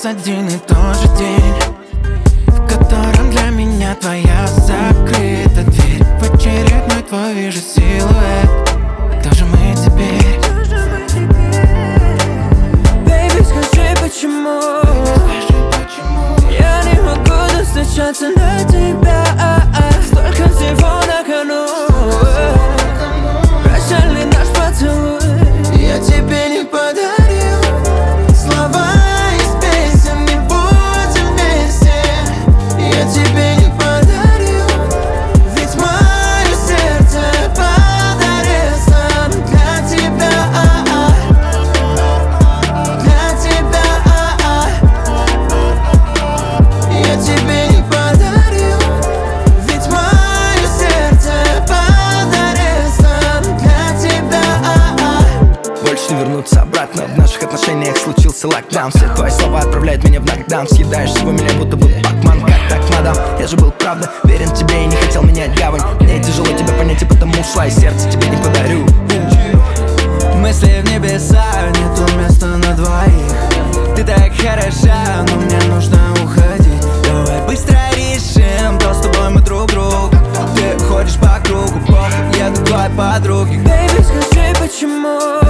один и тот же день, в котором для меня твоя закрыта дверь. В очередной твой вижу силуэт. Кто же мы теперь? Baby, скажи, почему я не могу достучаться до тебя? Столько всего на кону. Прощальный наш поцелуй я тебе не подарил. Слова из песен, не будем вместе, я тебе не подарил. Ведь мое сердце подарится для тебя. Для тебя. Я тебе не подарил. Ведь мое сердце подарится для тебя. Больше не вернуться обратно. В наших отношениях случился локдаун. Все твои слова отправляют меня в нокдаун. Съедаешь всего меня, будто бы Пакман. Как так, мадам? Я же был правда верен тебе и не хотел менять гавань. Мне тяжело тебя понять, и потому ушла, и сердце тебе не подарю. Мысли в небеса, нету места на двоих. Ты так хороша, но мне нужно уходить. Давай быстро решим, то с тобой мы друг другу. Ты ходишь по кругу, похуй, я твоей подруги. Baby, скажи, почему